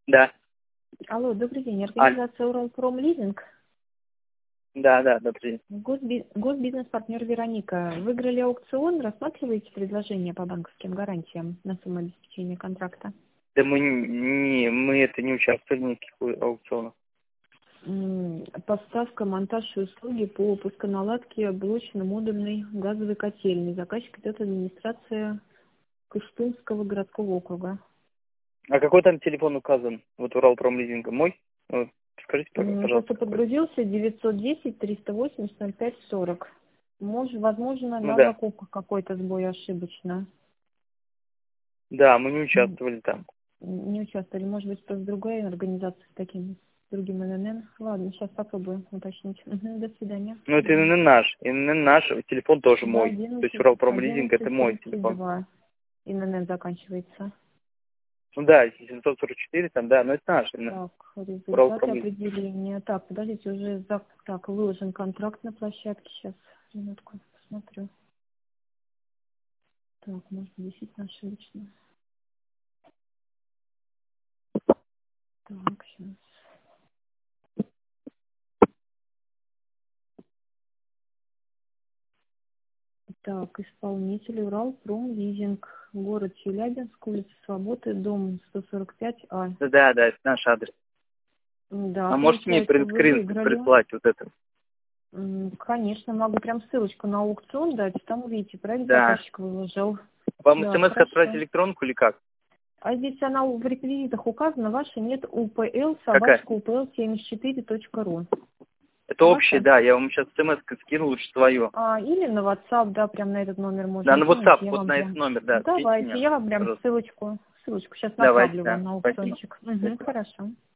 Да. Алло, добрый день. Аль. Организация Уралпромлизинг. Да, добрый день. Госбизнес-партнер Вероника. Выиграли аукцион, рассматриваете предложение по банковским гарантиям на сумму обеспечения контракта? Да мы не участвовали в никаких аукционах. Поставка, монтаж и услуги по пусконаладке блочно-модульной газовой котельной. Заказчик идет администрация Кыштымского городского округа. А какой там телефон указан? Вот Уралпромлизинга. Мой? Скажите, пожалуйста. Просто подгрузился 910-380-05-40. Возможно, Ну да, да. закупка какой-то сбой ошибочно. Да, мы не участвовали там. Не участвовали. Может быть, просто другой организации с таким, с другим ННН. Ладно, сейчас попробуем уточнить. До свидания. Ну это ИНН наш. ИНН наш, телефон тоже Да, мой. То есть Уралпромлизинг это мой телефон. 1132. ИНН заканчивается. Ну да, 744 там, да, но это наш. Так, результаты Уралпромлизинг. определения. Так, подождите, уже так, выложен контракт на площадке. Сейчас, минутку, посмотрю. Так, может, действительно ошибочно. Так, сейчас. Так, исполнитель Уралпромлизинг, город Челябинск, улица Свободы, дом 145А. Да, это наш адрес. Да, А можете мне получается, вы принтскрин выиграли. прислать вот это? Конечно, могу прям ссылочку на аукцион дать, там увидите, проект Да. заказчик выложил. Вам Да, смс отправить хорошо. электронку или как? А здесь она в реквизитах указана, ваша нет упл, Какая? собачка upl74.ru. Это общее, Ваша? да, я вам сейчас смс скину лучше свое. Или на WhatsApp, да, прям на этот номер Да, можно на кинуть, WhatsApp, я вот вам на этот прям... номер, да, скиньте Давайте, мне, я вам прям пожалуйста. ссылочку сейчас Давайте, направлю вам да, на спасибо. аукциончик. Спасибо. Хорошо.